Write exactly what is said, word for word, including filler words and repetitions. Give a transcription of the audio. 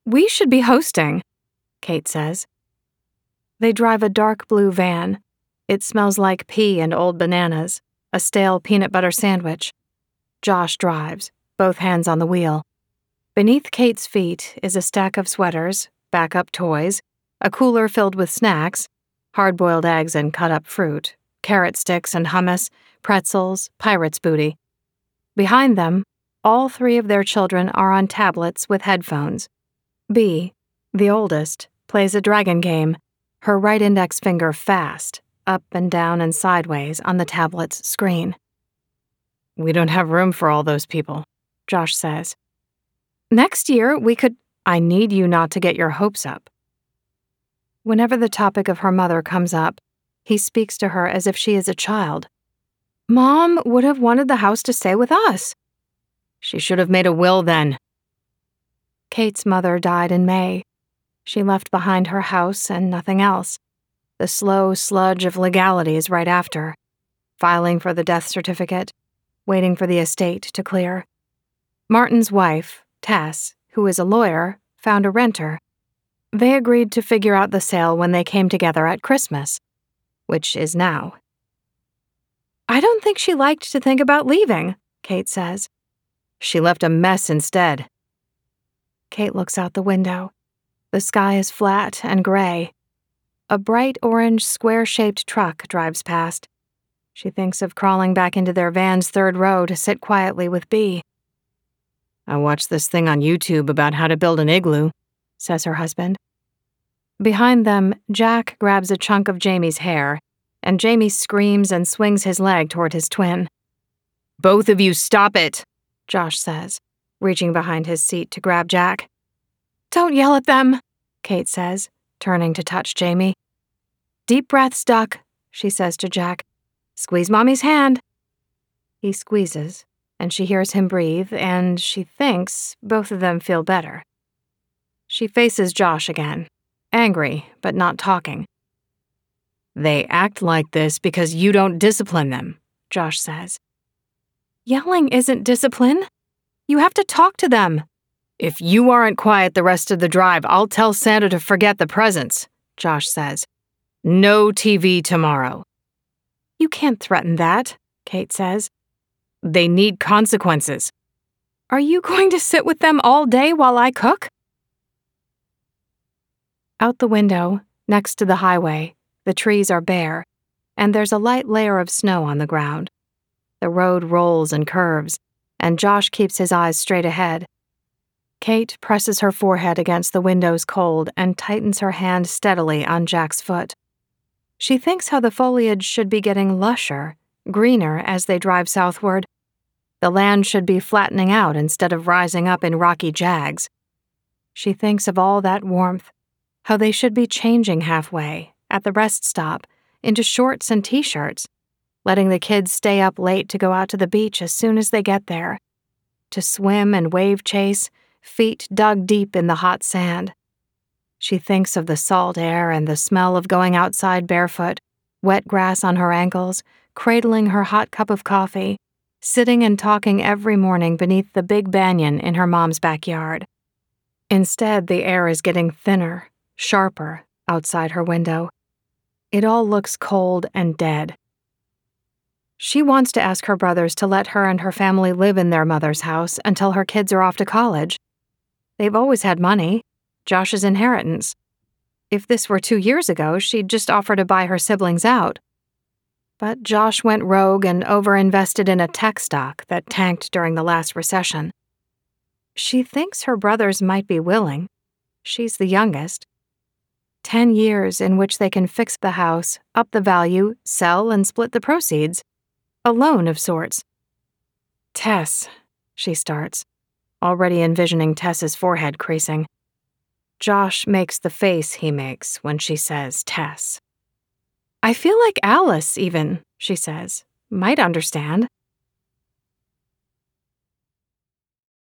We should be hosting, Kate says. They drive a dark blue van. It smells like pea and old bananas, a stale peanut butter sandwich. Josh drives, both hands on the wheel. Beneath Kate's feet is a stack of sweaters, backup toys, a cooler filled with snacks, hard-boiled eggs and cut-up fruit, carrot sticks and hummus, pretzels, pirate's booty. Behind them, all three of their children are on tablets with headphones. B, the oldest, plays a dragon game, her right index finger fast, up and down and sideways on the tablet's screen. We don't have room for all those people, Josh says. Next year, we could... I need you not to get your hopes up. Whenever the topic of her mother comes up, he speaks to her as if she is a child. Mom would have wanted the house to stay with us. She should have made a will then. Kate's mother died in May. She left behind her house and nothing else. The slow sludge of legalities right after. Filing for the death certificate, waiting for the estate to clear. Martin's wife, Tess, who is a lawyer, found a renter. They agreed to figure out the sale when they came together at Christmas, which is now. I don't think she liked to think about leaving, Kate says. She left a mess instead. Kate looks out the window. The sky is flat and gray. A bright orange square-shaped truck drives past. She thinks of crawling back into their van's third row to sit quietly with Bea. I watched this thing on YouTube about how to build an igloo, says her husband. Behind them, Jack grabs a chunk of Jamie's hair, and Jamie screams and swings his leg toward his twin. Both of you stop it, Josh says, reaching behind his seat to grab Jack. Don't yell at them, Kate says, turning to touch Jamie. Deep breaths, Duck, she says to Jack. Squeeze Mommy's hand. He squeezes, and she hears him breathe, and she thinks both of them feel better. She faces Josh again, angry but not talking. They act like this because you don't discipline them, Josh says. Yelling isn't discipline. You have to talk to them. If you aren't quiet the rest of the drive, I'll tell Santa to forget the presents, Josh says. No T V tomorrow. You can't threaten that, Kate says. They need consequences. Are you going to sit with them all day while I cook? Out the window, next to the highway, the trees are bare, and there's a light layer of snow on the ground. The road rolls and curves, and Josh keeps his eyes straight ahead. Kate presses her forehead against the window's cold and tightens her hand steadily on Jack's foot. She thinks how the foliage should be getting lusher, greener as they drive southward. The land should be flattening out instead of rising up in rocky jags. She thinks of all that warmth, how they should be changing halfway, at the rest stop, into shorts and t-shirts, letting the kids stay up late to go out to the beach as soon as they get there, to swim and wave chase, feet dug deep in the hot sand. She thinks of the salt air and the smell of going outside barefoot, wet grass on her ankles, cradling her hot cup of coffee, sitting and talking every morning beneath the big banyan in her mom's backyard. Instead, the air is getting thinner, sharper, outside her window. It all looks cold and dead. She wants to ask her brothers to let her and her family live in their mother's house until her kids are off to college. They've always had money, Josh's inheritance. If this were two years ago, she'd just offer to buy her siblings out. But Josh went rogue and overinvested in a tech stock that tanked during the last recession. She thinks her brothers might be willing. She's the youngest. Ten years in which they can fix the house, up the value, sell, and split the proceeds. A loan of sorts. Tess, she starts, already envisioning Tess's forehead creasing. Josh makes the face he makes when she says Tess. I feel like Alice, even, she says, might understand.